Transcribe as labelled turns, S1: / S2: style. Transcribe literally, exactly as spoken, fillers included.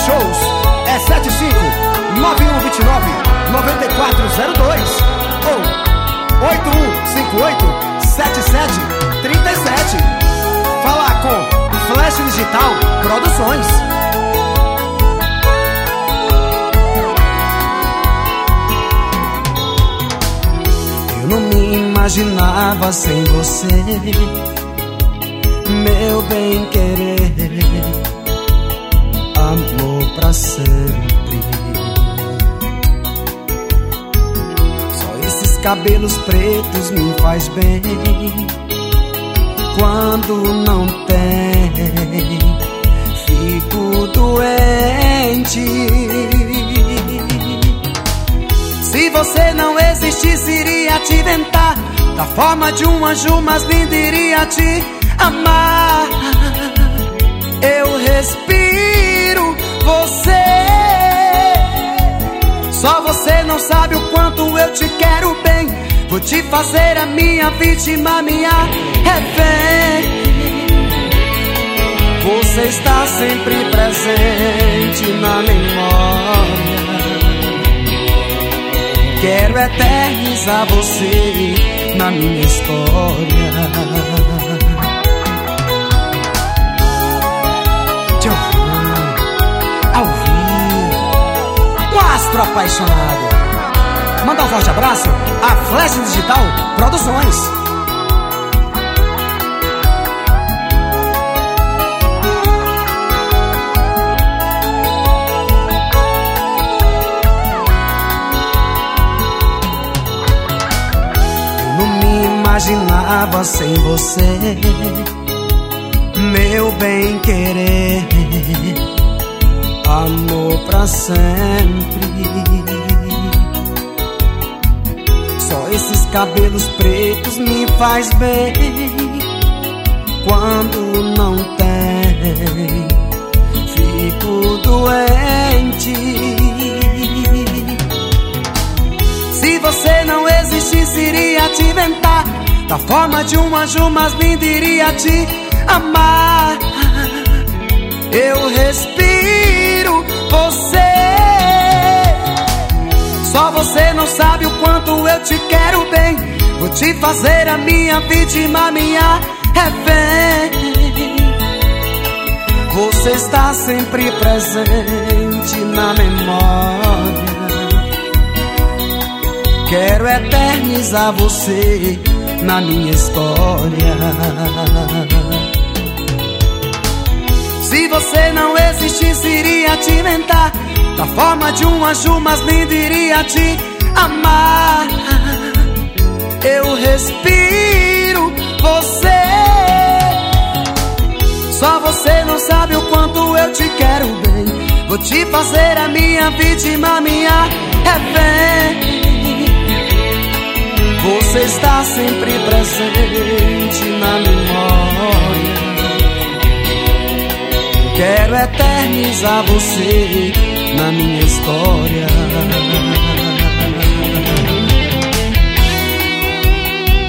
S1: Shows é sete cinco nove um dois nove nove quatro zero dois ou oito um cinco oito sete sete três sete. Falar com Flash Digital Produções. Eu não me imaginava sem você, meu bem-querer, amor pra sempre. Só esses cabelos pretos me faz bem. Quando não tem, fico doente. Se você não existisse, iria te inventar da forma de um anjo, mas lindo, iria te amar. Eu respiro você. Só você não sabe o quanto eu te quero bem. Vou te fazer a minha vítima, minha refém. Você está sempre presente na memória. Quero eternizar você na minha história. Ao vivo, um astro apaixonado. Manda um forte abraço a Flash Digital Produções. Eu não me imaginava sem você, meu bem-querer, amor pra sempre. Só esses cabelos pretos me faz bem. Quando não tem, fico doente. Se você não existisse, iria te inventar da forma de um anjo, mas lindo, iria te amar. Eu respiro você. Só você não sabe o quanto eu te quero bem. Vou te fazer a minha vítima, minha refém. Você está sempre presente na memória. Quero eternizar você na minha história. Se você não existisse, iria te inventar da forma de um anjo, mas lindo, iria te amar. Eu respiro você. Só você não sabe o quanto eu te quero bem. Vou te fazer a minha vítima, minha refém. Você está sempre presente na memória. Quero eternizar você na minha história.